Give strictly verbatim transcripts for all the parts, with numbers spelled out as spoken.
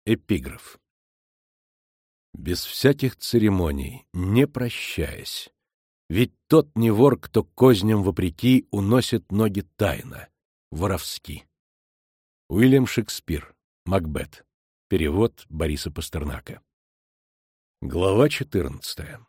Эпиграф. Без всяких церемоний, не прощаясь, ведь тот не вор, кто козням вопреки уносит ноги тайно, воровски. Уильям Шекспир. Макбет. Перевод Бориса Пастернака. Глава четырнадцатая.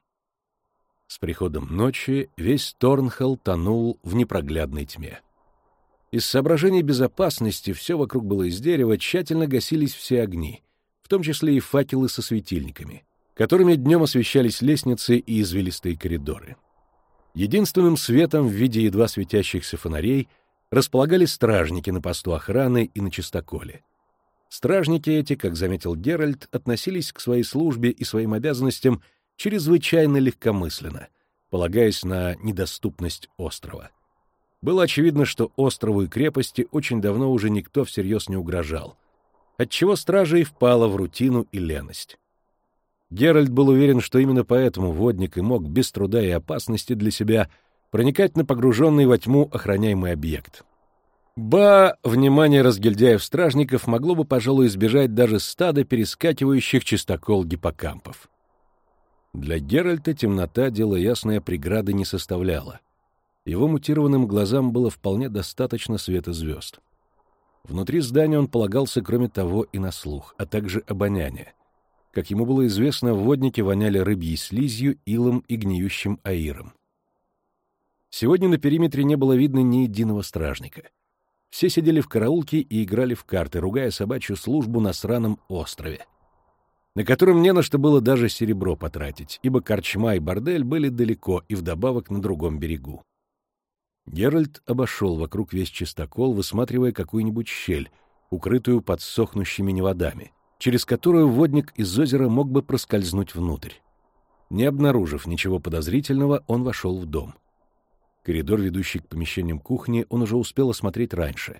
С приходом ночи весь Торнхелл тонул в непроглядной тьме. Из соображений безопасности все вокруг было из дерева, тщательно гасились все огни, в том числе и факелы со светильниками, которыми днем освещались лестницы и извилистые коридоры. Единственным светом в виде едва светящихся фонарей располагались стражники на посту охраны и на чистоколе. Стражники эти, как заметил Геральт, относились к своей службе и своим обязанностям чрезвычайно легкомысленно, полагаясь на недоступность острова. Было очевидно, что острову и крепости очень давно уже никто всерьез не угрожал, отчего стража и впала в рутину и леность. Геральт был уверен, что именно поэтому водник и мог без труда и опасности для себя проникать на погруженный во тьму охраняемый объект. Ба, внимание разгильдяев-стражников могло бы, пожалуй, избежать даже стада перескакивающих чистокол гиппокампов. Для Геральта темнота, дело ясное, преграды не составляла. Его мутированным глазам было вполне достаточно света звезд. Внутри здания он полагался, кроме того, и на слух, а также обоняние. Как ему было известно, водники воняли рыбьей слизью, илом и гниющим аиром. Сегодня на периметре не было видно ни единого стражника. Все сидели в караулке и играли в карты, ругая собачью службу на сраном острове, на котором не на что было даже серебро потратить, ибо корчма и бордель были далеко и вдобавок на другом берегу. Геральт обошел вокруг весь чистокол, высматривая какую-нибудь щель, укрытую под сохнущими неводами, через которую водник из озера мог бы проскользнуть внутрь. Не обнаружив ничего подозрительного, он вошел в дом. Коридор, ведущий к помещениям кухни, он уже успел осмотреть раньше.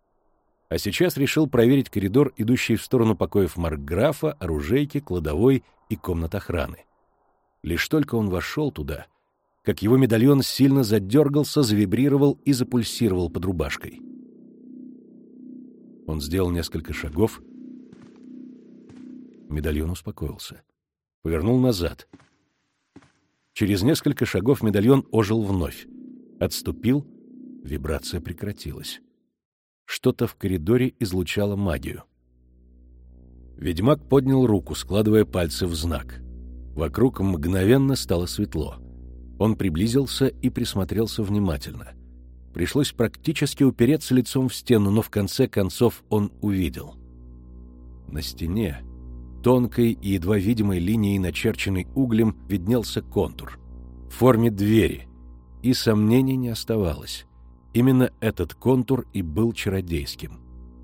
А сейчас решил проверить коридор, идущий в сторону покоев маркграфа, оружейки, кладовой и комнат охраны. Лишь только он вошел туда, как его медальон сильно задергался, завибрировал и запульсировал под рубашкой. Он сделал несколько шагов. Медальон успокоился. Повернул назад. Через несколько шагов медальон ожил вновь. Отступил, вибрация прекратилась. Что-то в коридоре излучало магию. Ведьмак поднял руку, складывая пальцы в знак. Вокруг мгновенно стало светло. Он приблизился и присмотрелся внимательно. Пришлось практически упереться лицом в стену, но в конце концов он увидел. На стене, тонкой и едва видимой линией, начерченной углем, виднелся контур в форме двери, и сомнений не оставалось. Именно этот контур и был чародейским.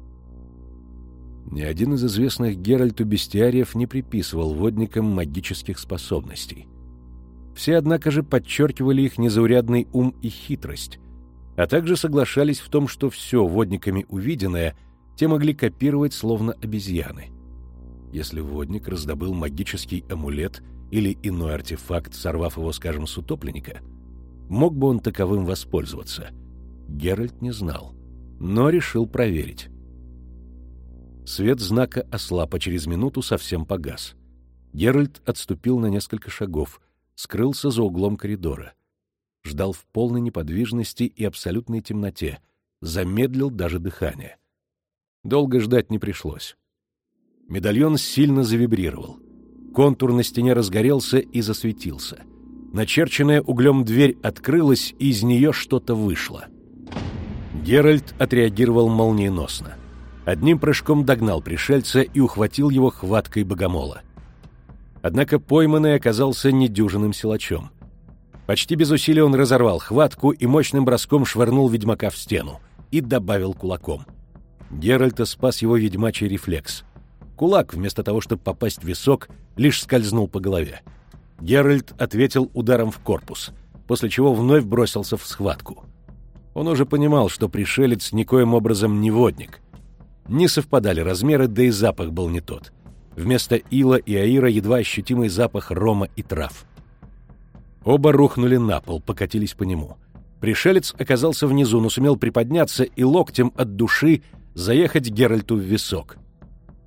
Ни один из известных Геральту бестиариев не приписывал водникам магических способностей. Все, однако же, подчеркивали их незаурядный ум и хитрость, а также соглашались в том, что все водниками увиденное те могли копировать словно обезьяны. Если водник раздобыл магический амулет или иной артефакт, сорвав его, скажем, с утопленника, мог бы он таковым воспользоваться? Геральт не знал, но решил проверить. Свет знака ослаб, а через минуту совсем погас. Геральт отступил на несколько шагов, скрылся за углом коридора. Ждал в полной неподвижности и абсолютной темноте, замедлил даже дыхание. Долго ждать не пришлось. Медальон сильно завибрировал. Контур на стене разгорелся и засветился. Начерченная углем дверь открылась, и из нее что-то вышло. Геральт отреагировал молниеносно. Одним прыжком догнал пришельца и ухватил его хваткой богомола. Однако пойманный оказался недюжинным силачом. Почти без усилий он разорвал хватку и мощным броском швырнул ведьмака в стену и добавил кулаком. Геральта спас его ведьмачий рефлекс. Кулак, вместо того, чтобы попасть в висок, лишь скользнул по голове. Геральт ответил ударом в корпус, после чего вновь бросился в схватку. Он уже понимал, что пришелец никоим образом не водник. Не совпадали размеры, да и запах был не тот. Вместо ила и аира едва ощутимый запах рома и трав. Оба рухнули на пол, покатились по нему. Пришелец оказался внизу, но сумел приподняться и локтем от души заехать Геральту в висок.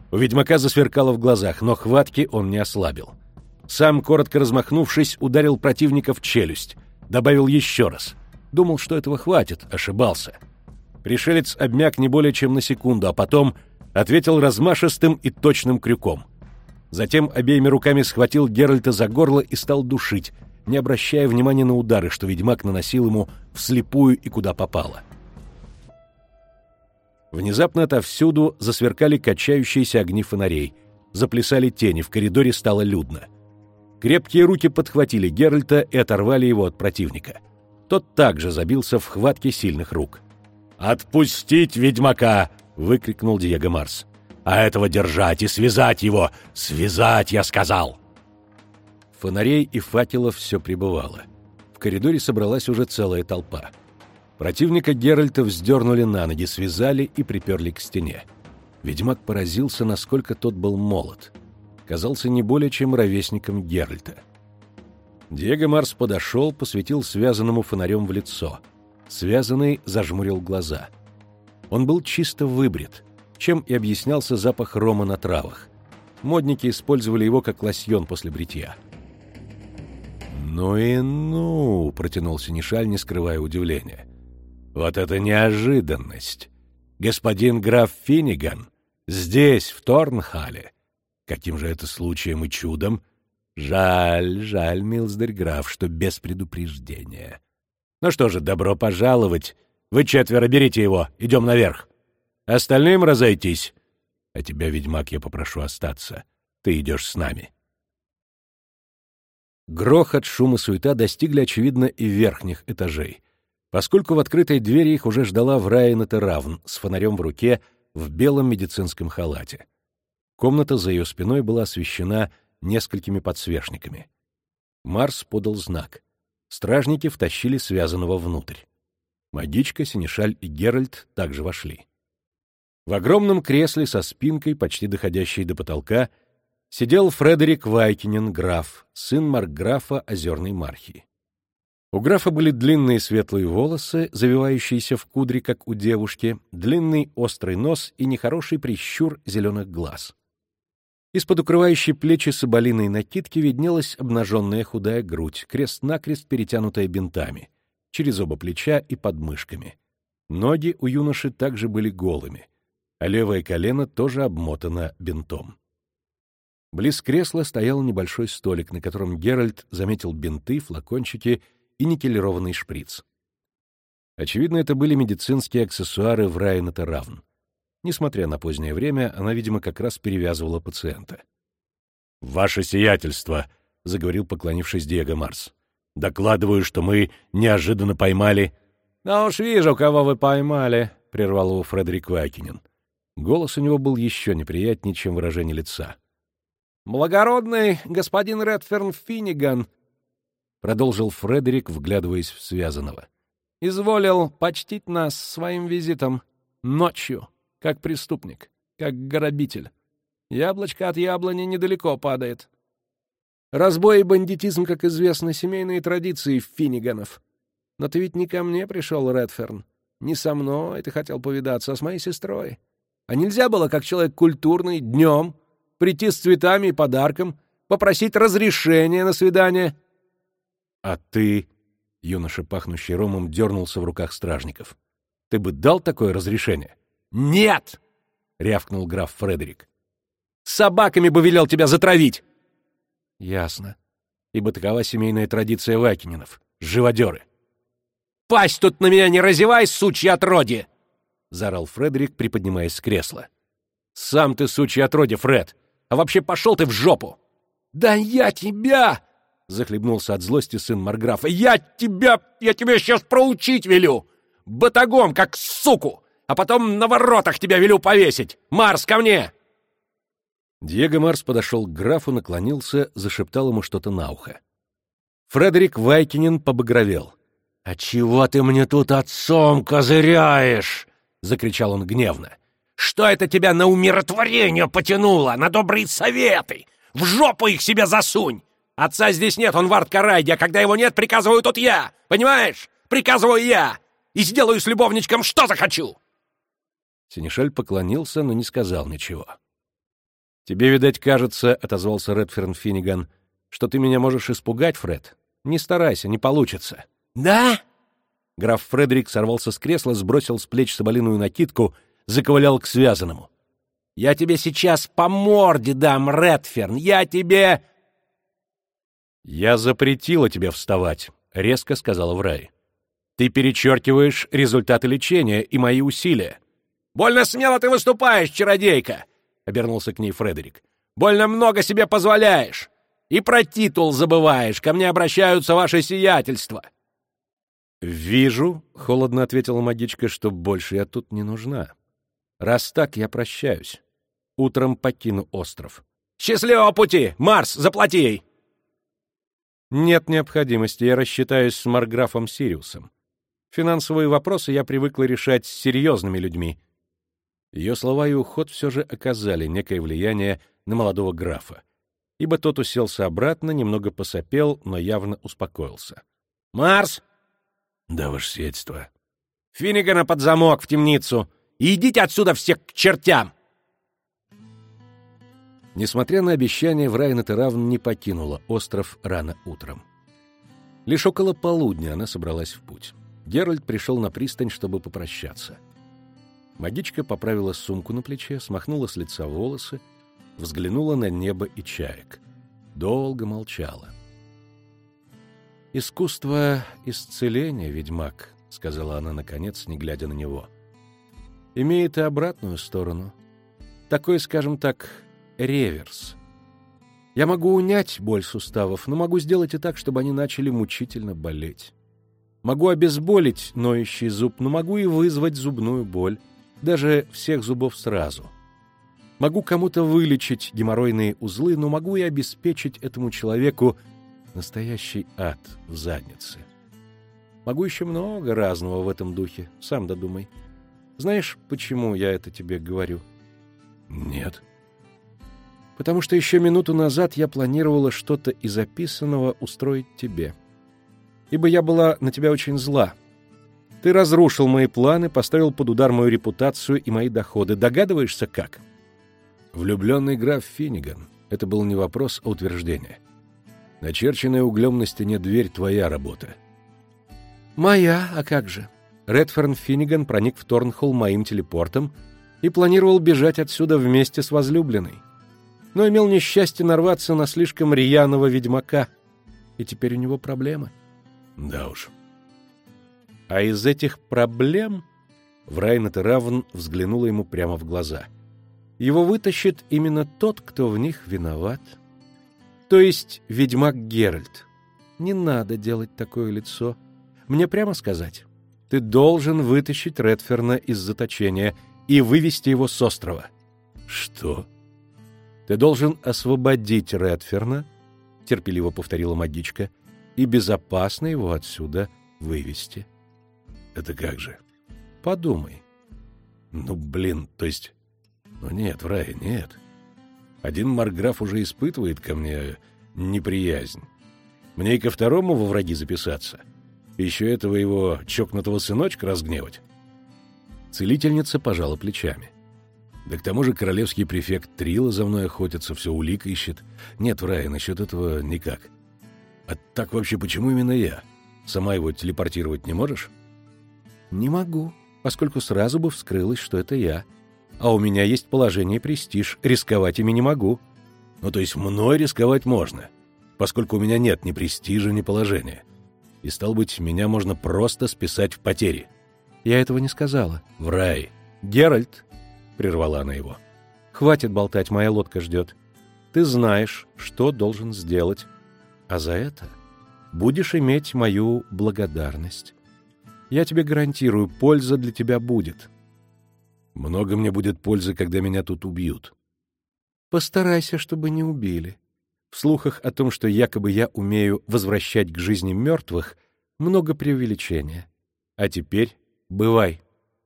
У ведьмака засверкало в глазах, но хватки он не ослабил. Сам, коротко размахнувшись, ударил противника в челюсть. Добавил еще раз. Думал, что этого хватит, ошибался. Пришелец обмяк не более чем на секунду, а потом ответил размашистым и точным крюком. Затем обеими руками схватил Геральта за горло и стал душить, не обращая внимания на удары, что ведьмак наносил ему вслепую и куда попало. Внезапно отовсюду засверкали качающиеся огни фонарей, заплясали тени, в коридоре стало людно. Крепкие руки подхватили Геральта и оторвали его от противника. Тот также забился в хватке сильных рук. «Отпустить ведьмака!» — выкрикнул Диего Марс. «А этого держать и связать его! Связать, я сказал!» Фонарей и факелов все прибывало. В коридоре собралась уже целая толпа. Противника Геральта вздернули на ноги, связали и приперли к стене. Ведьмак поразился, насколько тот был молод. Казался не более чем ровесником Геральта. Диего Марс подошел, посветил связанному фонарем в лицо. Связанный зажмурил глаза. Он был чисто выбрит, чем и объяснялся запах рома на травах. Модники использовали его как лосьон после бритья. «Ну и ну!» — протянул Сенешаль, не скрывая удивления. «Вот это неожиданность! Господин граф Финниган здесь, в Торнхалле! Каким же это случаем и чудом! Жаль, жаль, милздарь граф, что без предупреждения. Ну что же, добро пожаловать! Вы четверо берите его, идем наверх! Остальным разойтись! А тебя, ведьмак, я попрошу остаться. Ты идешь с нами!» Грохот, шум и суета достигли, очевидно, и верхних этажей, поскольку в открытой двери их уже ждала Враина Теравн с фонарем в руке в белом медицинском халате. Комната за ее спиной была освещена несколькими подсвечниками. Марс подал знак. Стражники втащили связанного внутрь. Магичка, Сенешаль и Геральт также вошли. В огромном кресле со спинкой, почти доходящей до потолка, сидел Фредерик Вайкинен, граф, сын маркграфа Озерной Мархии. У графа были длинные светлые волосы, завивающиеся в кудри, как у девушки, длинный острый нос и нехороший прищур зеленых глаз. Из-под укрывающей плечи соболиной накидки виднелась обнаженная худая грудь, крест-накрест перетянутая бинтами, через оба плеча и под мышками. Ноги у юноши также были голыми, а левое колено тоже обмотано бинтом. Близ кресла стоял небольшой столик, на котором Геральт заметил бинты, флакончики и никелированный шприц. Очевидно, это были медицинские аксессуары Враина Теравн. Несмотря на позднее время, она, видимо, как раз перевязывала пациента. «Ваше сиятельство», — заговорил, поклонившись, Диего Марс, — «докладываю, что мы неожиданно поймали...» «Да уж вижу, кого вы поймали», — прервал его Фредерик Вайкинен. Голос у него был еще неприятнее, чем выражение лица. «Благородный господин Редферн Финниган», — продолжил Фредерик, вглядываясь в связанного, — «изволил почтить нас своим визитом ночью, как преступник, как грабитель. Яблочко от яблони недалеко падает. Разбой и бандитизм, как известно, семейные традиции Финниганов. Но ты ведь не ко мне пришел, Редферн. Не со мной ты хотел повидаться, а с моей сестрой. А нельзя было, как человек культурный, днем прийти с цветами и подарком, попросить разрешения на свидание?» «А ты...» — юноша, пахнущий ромом, дернулся в руках стражников. «Ты бы дал такое разрешение?» «Нет!» — рявкнул граф Фредерик. «Собаками бы велел тебя затравить!» «Ясно. Ибо такова семейная традиция Вайкиненов. Живодеры». «Пасть тут на меня не разевай, сучье отродье!» — заорал Фредерик, приподнимаясь с кресла. «Сам ты сучье отродье, Фред! А вообще пошел ты в жопу!» «Да я тебя!» — захлебнулся от злости сын маркграфа. «Я тебя... Я тебя сейчас проучить велю! Батагом, как суку! А потом на воротах тебя велю повесить! Марс, ко мне!» Диего Марс подошел к графу, наклонился, зашептал ему что-то на ухо. Фредерик Вайкинен побагровел. «А чего ты мне тут отцом козыряешь?» — закричал он гневно. «Что это тебя на умиротворение потянуло, на добрые советы? В жопу их себе засунь! Отца здесь нет, он в Арт-Карайде, а когда его нет, приказываю тут я! Понимаешь? Приказываю я! И сделаю с любовничком, что захочу!» Сенешаль поклонился, но не сказал ничего. «Тебе, видать, кажется, — отозвался Редферн Финниган, — что ты меня можешь испугать, Фред? Не старайся, не получится». «Да?» Граф Фредерик сорвался с кресла, сбросил с плеч соболиную накидку, заковылял к связанному. «Я тебе сейчас по морде дам, Редферн! Я тебе...» «Я запретила тебе вставать», — резко сказала Врай. «Ты перечеркиваешь результаты лечения и мои усилия». «Больно смело ты выступаешь, чародейка!» — обернулся к ней Фредерик. «Больно много себе позволяешь! И про титул забываешь, ко мне обращаются ваши сиятельства!» «Вижу», — холодно ответила магичка, — «что больше я тут не нужна. Раз так, я прощаюсь. Утром покину остров». «Счастливого пути! Марс, заплати ей!» «Нет необходимости, я рассчитаюсь с марграфом Сириусом. Финансовые вопросы я привыкла решать с серьезными людьми». Ее слова и уход все же оказали некое влияние на молодого графа, ибо тот уселся обратно, немного посопел, но явно успокоился. «Марс!» «Да, ваше сиятельство». «Финнигана под замок в темницу! И идите отсюда все к чертям!» Несмотря на обещание, Врайна Теравн не покинула остров рано утром. Лишь около полудня она собралась в путь. Геральт пришел на пристань, чтобы попрощаться. Магичка поправила сумку на плече, смахнула с лица волосы, взглянула на небо и чаек. Долго молчала. «Искусство исцеления, ведьмак», — сказала она, наконец, не глядя на него, — «имеет и обратную сторону. Такой, скажем так, реверс. Я могу унять боль суставов, но могу сделать и так, чтобы они начали мучительно болеть. Могу обезболить ноющий зуб, но могу и вызвать зубную боль, даже всех зубов сразу. Могу кому-то вылечить геморройные узлы, но могу и обеспечить этому человеку настоящий ад в заднице. Могу еще много разного в этом духе, сам додумай. Знаешь, почему я это тебе говорю?» «Нет». «Потому что еще минуту назад я планировала что-то из описанного устроить тебе. Ибо я была на тебя очень зла. Ты разрушил мои планы, поставил под удар мою репутацию и мои доходы. Догадываешься, как?» Влюбленный граф Финниган — это был не вопрос, а утверждение. Начерченная углем на стене дверь — твоя работа. «Моя, а как же? Редферн Финниган проник в Торнхолл моим телепортом и планировал бежать отсюда вместе с возлюбленной. Но имел несчастье нарваться на слишком рьяного ведьмака, и теперь у него проблемы». «Да уж». А из этих проблем Врайна Теравн взглянула ему прямо в глаза. Его вытащит именно тот, кто в них виноват. То есть ведьмак Геральт. Не надо делать такое лицо. Мне прямо сказать, ты должен вытащить Редферна из заточения и вывести его с острова. «Что?» Ты должен освободить Редферна, терпеливо повторила магичка, и безопасно его отсюда вывести. «Это как же?» Подумай. «Ну, блин, то есть... Ну, нет, Врай, нет. Один марграф уже испытывает ко мне неприязнь. Мне и ко второму во враги записаться. Еще этого его чокнутого сыночка разгневать». Целительница пожала плечами. «Да к тому же королевский префект Трила за мной охотится, все улик ищет. Нет, Врай, насчет этого никак. А так вообще почему именно я? Сама его телепортировать не можешь?» «Не могу, поскольку сразу бы вскрылось, что это я. А у меня есть положение и престиж, рисковать ими не могу». «Ну, то есть мной рисковать можно, поскольку у меня нет ни престижа, ни положения. И, стало быть, меня можно просто списать в потери». «Я этого не сказала». «Врай». «Геральт», — прервала она его, — «хватит болтать, моя лодка ждет. Ты знаешь, что должен сделать, а за это будешь иметь мою благодарность. Я тебе гарантирую, польза для тебя будет». «Много мне будет пользы, когда меня тут убьют». «Постарайся, чтобы не убили. В слухах о том, что якобы я умею возвращать к жизни мертвых, много преувеличения. А теперь бывай».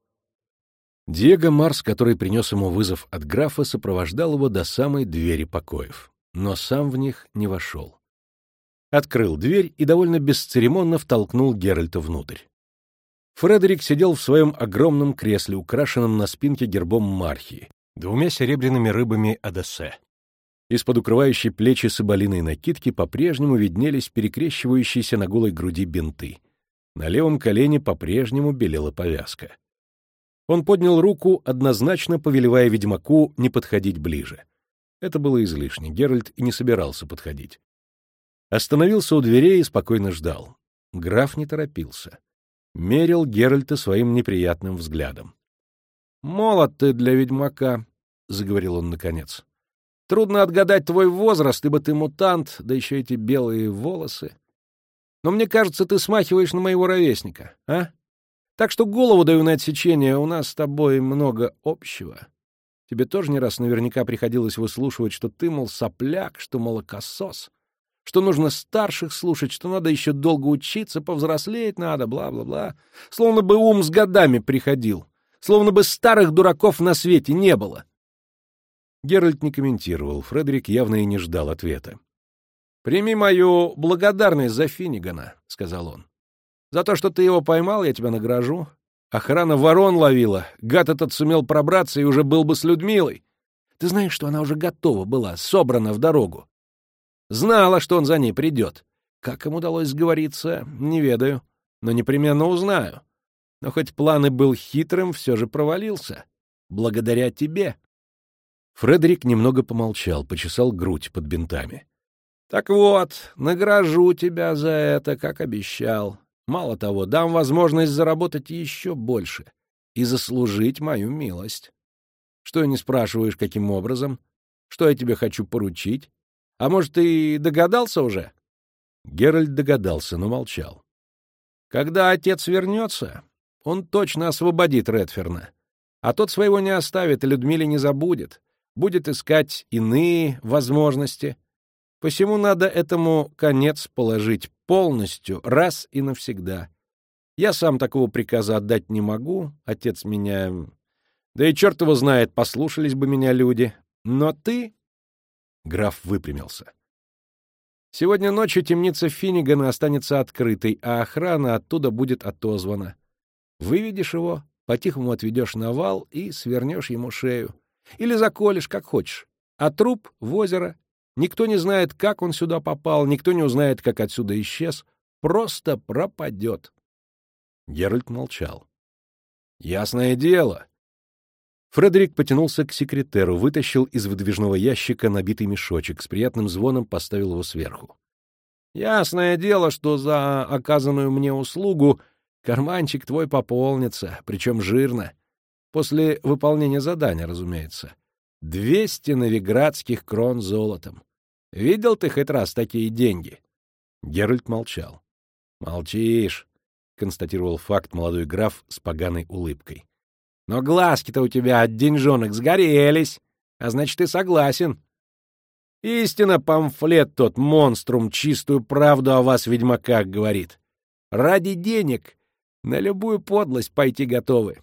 Диего Марс, который принес ему вызов от графа, сопровождал его до самой двери покоев, но сам в них не вошел. Открыл дверь и довольно бесцеремонно втолкнул Геральта внутрь. Фредерик сидел в своем огромном кресле, украшенном на спинке гербом Мархии, двумя серебряными рыбами Одессе. Из-под укрывающей плечи соболиной накидки по-прежнему виднелись перекрещивающиеся на голой груди бинты. На левом колене по-прежнему белела повязка. Он поднял руку, однозначно повелевая ведьмаку не подходить ближе. Это было излишне, Геральт и не собирался подходить. Остановился у дверей и спокойно ждал. Граф не торопился. Мерил Геральта своим неприятным взглядом. «Молод ты для ведьмака», — заговорил он наконец. «Трудно отгадать твой возраст, ибо ты мутант, да еще эти белые волосы. Но мне кажется, ты смахиваешь на моего ровесника, а? Так что голову даю на отсечение, у нас с тобой много общего. Тебе тоже не раз наверняка приходилось выслушивать, что ты, мол, сопляк, что молокосос, что нужно старших слушать, что надо еще долго учиться, повзрослеть надо, бла-бла-бла. Словно бы ум с годами приходил, словно бы старых дураков на свете не было». Геральт не комментировал, Фредерик явно и не ждал ответа. «Прими мою благодарность за Финнигана», — сказал он. «За то, что ты его поймал, я тебя награжу. Охрана ворон ловила, гад этот сумел пробраться и уже был бы с Людмилой. Ты знаешь, что она уже готова была, собрана в дорогу. Знала, что он за ней придет. Как им удалось сговориться, не ведаю, но непременно узнаю. Но хоть план и был хитрым, все же провалился. Благодаря тебе». Фредерик немного помолчал, почесал грудь под бинтами. «Так вот, награжу тебя за это, как обещал. Мало того, дам возможность заработать еще больше и заслужить мою милость. Что не спрашиваешь, каким образом? Что я тебе хочу поручить? А может, ты догадался уже?» Геральт догадался, но молчал. «Когда отец вернется, он точно освободит Редферна. А тот своего не оставит и Людмиле не забудет. Будет искать иные возможности. Посему надо этому конец положить полностью, раз и навсегда. Я сам такого приказа отдать не могу, отец меня... Да и черт его знает, послушались бы меня люди. Но ты...» Граф выпрямился. «Сегодня ночью темница Финнигана останется открытой, а охрана оттуда будет отозвана. Выведешь его, по-тихому отведешь на вал и свернешь ему шею. Или заколешь, как хочешь. А труп в озеро. Никто не знает, как он сюда попал, никто не узнает, как отсюда исчез. Просто пропадет». Геральт молчал. «Ясное дело». Фредерик потянулся к секретеру, вытащил из выдвижного ящика набитый мешочек, с приятным звоном поставил его сверху. «Ясное дело, что за оказанную мне услугу карманчик твой пополнится, причем жирно. После выполнения задания, разумеется. Двести новиградских крон золотом. Видел ты хоть раз такие деньги?» Геральт молчал. «Молчишь», — констатировал факт молодой граф с поганой улыбкой. «Но глазки-то у тебя от деньжонок сгорелись, а значит, ты согласен. Истинно, памфлет тот, монструм, чистую правду о вас, ведьмаках, говорит. Ради денег на любую подлость пойти готовы».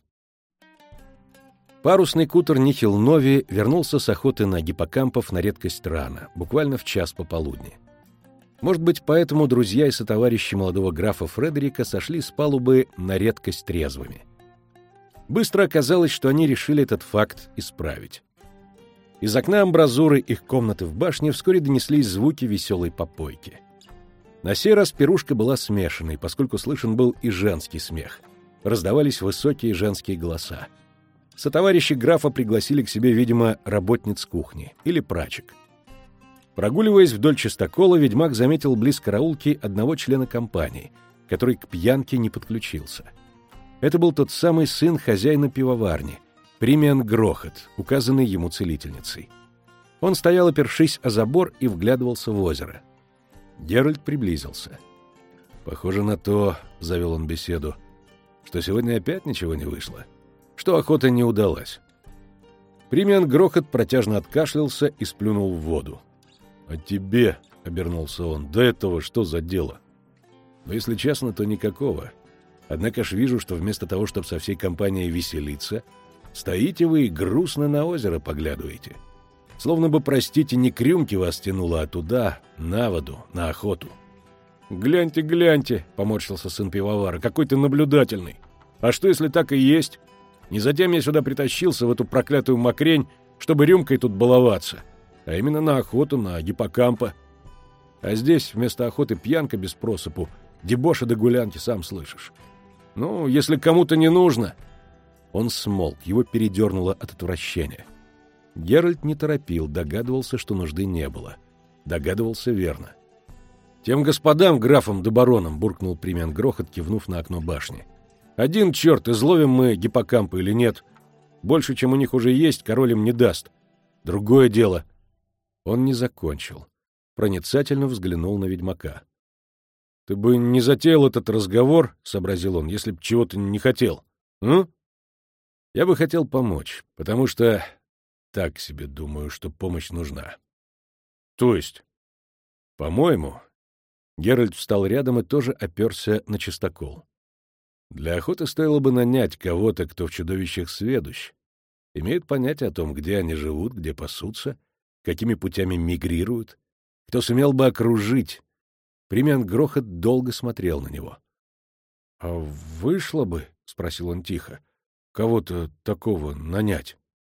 Парусный кутер Нихил Нови вернулся с охоты на гиппокампов на редкость рано, буквально в час пополудни. Может быть, поэтому друзья и сотоварищи молодого графа Фредерика сошли с палубы на редкость трезвыми. Быстро оказалось, что они решили этот факт исправить. Из окна амбразуры их комнаты в башне вскоре донеслись звуки веселой попойки. На сей раз пирушка была смешанной, поскольку слышен был и женский смех. Раздавались высокие женские голоса. Сотоварищи графа пригласили к себе, видимо, работниц кухни или прачек. Прогуливаясь вдоль чистокола, ведьмак заметил близ караулки одного члена компании, который к пьянке не подключился. Это был тот самый сын хозяина пивоварни, Примиан Грохот, указанный ему целительницей. Он стоял, опершись о забор, и вглядывался в озеро. Геральт приблизился. «Похоже на то, — завел он беседу, — что сегодня опять ничего не вышло, что охота не удалась». Примиан Грохот протяжно откашлялся и сплюнул в воду. «А тебе, — обернулся он, — до этого что за дело? Но, если честно, то никакого. Однако ж вижу, что вместо того, чтобы со всей компанией веселиться, стоите вы и грустно на озеро поглядываете. Словно бы, простите, не к рюмке вас тянуло, а туда, на воду, на охоту». «Гляньте, гляньте, — поморщился сын пивовара, — какой ты наблюдательный. А что, если так и есть? Не затем я сюда притащился, в эту проклятую мокрень, чтобы рюмкой тут баловаться. а именно на охоту на гиппокампа. А здесь вместо охоты пьянка без просыпу, дебоши да гулянки, сам слышишь. Ну, если кому-то не нужно...» Он смолк, его передернуло от отвращения. Геральт не торопил, догадывался, что нужды не было. Догадывался верно. «Тем господам, графам да баронам», — буркнул Примян Грохот, кивнув на окно башни. «Один черт, изловим мы гиппокампа или нет. Больше, чем у них уже есть, король им не даст. Другое дело». Он не закончил. Проницательно взглянул на ведьмака. «Ты бы не затеял этот разговор, — сообразил он, — если б чего-то не хотел. М? Я бы хотел помочь, потому что так себе думаю, что помощь нужна». «То есть?» «По-моему...» Геральт встал рядом и тоже оперся на чистокол. «Для охоты стоило бы нанять кого-то, кто в чудовищах сведущ, имеет понятие о том, где они живут, где пасутся, какими путями мигрируют, кто сумел бы окружить». Примян Грохот долго смотрел на него. — А вышло бы, — спросил он тихо, — кого-то такого нанять?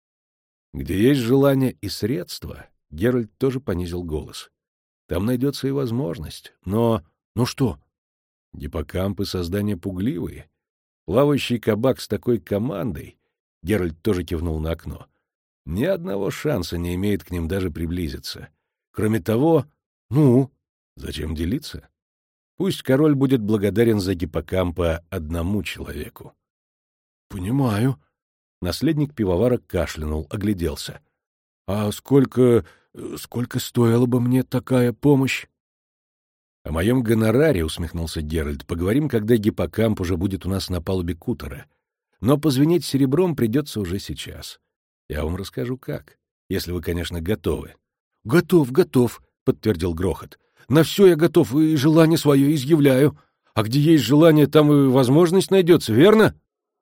Где есть желание и средства, Геральт тоже понизил голос. Там найдется и возможность. Но... Ну что? Гиппокампы — создания пугливые. Плавающий кабак с такой командой, Геральт тоже кивнул на окно, ни одного шанса не имеет к ним даже приблизиться. Кроме того... Ну... Зачем делиться? Пусть король будет благодарен за гиппокампа одному человеку. — Понимаю. Наследник пивовара кашлянул, огляделся. — А сколько... сколько стоила бы мне такая помощь? — О моем гонораре, — усмехнулся Геральт, — поговорим, когда гиппокамп уже будет у нас на палубе кутера. Но позвенеть серебром придется уже сейчас. Я вам расскажу, как, если вы, конечно, готовы. — Готов, готов, — подтвердил Грохот. На все я готов и желание свое изъявляю. А где есть желание, там и возможность найдется, верно?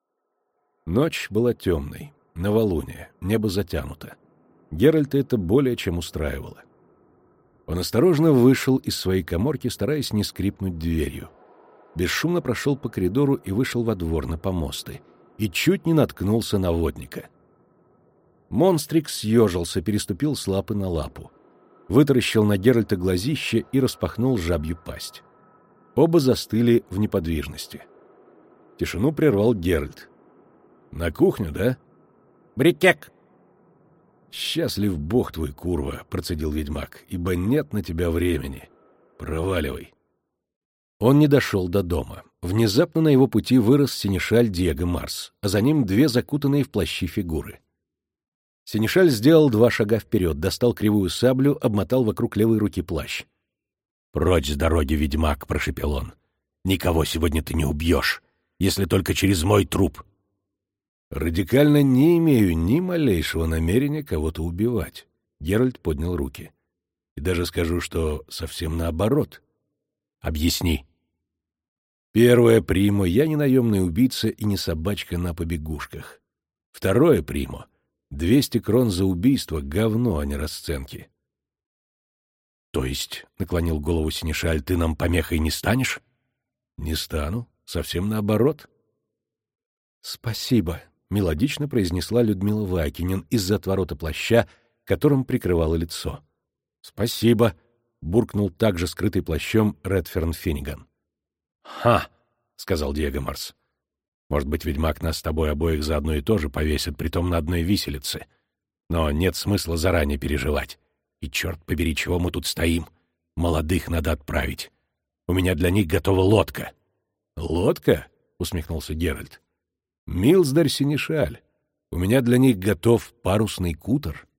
Ночь была темной, новолуние, небо затянуто. Геральта это более чем устраивало. Он осторожно вышел из своей каморки, стараясь не скрипнуть дверью. Бесшумно прошел по коридору и вышел во двор на помосты. И чуть не наткнулся на водника. Монстрик съежился, переступил с лапы на лапу. Вытаращил на Геральта глазище и распахнул жабью пасть. Оба застыли в неподвижности. Тишину прервал Геральт. — На кухню, да? — Брикек! — Счастлив бог твой, курва, — процедил ведьмак, — ибо нет на тебя времени. Проваливай. Он не дошел до дома. Внезапно на его пути вырос синешаль Диего Марс, а за ним две закутанные в плащи фигуры. Синешаль сделал два шага вперед, достал кривую саблю, обмотал вокруг левой руки плащ. — Прочь с дороги, ведьмак, — прошепел он. — Никого сегодня ты не убьешь, если только через мой труп. — Радикально не имею ни малейшего намерения кого-то убивать. Геральт поднял руки. — И даже скажу, что совсем наоборот. — Объясни. — Первое, примо, я не наемный убийца и не собачка на побегушках. Второе, примо. Двести крон за убийство — говно, а не расценки. — То есть, — наклонил голову синешаль, — ты нам помехой не станешь? — Не стану, совсем наоборот. — Спасибо, — мелодично произнесла Людмила Вайкинен из-за отворота плаща, которым прикрывало лицо. — Спасибо, — буркнул также скрытый плащом Редферн Финниган. — Ха, — сказал Диего Марс. Может быть, ведьмак нас с тобой обоих заодно и тоже повесит, притом на одной виселице. Но нет смысла заранее переживать. И, черт побери, чего мы тут стоим? Молодых надо отправить. У меня для них готова лодка. — Лодка? — усмехнулся Геральт. — Милздарь Синешаль, у меня для них готов парусный кутер.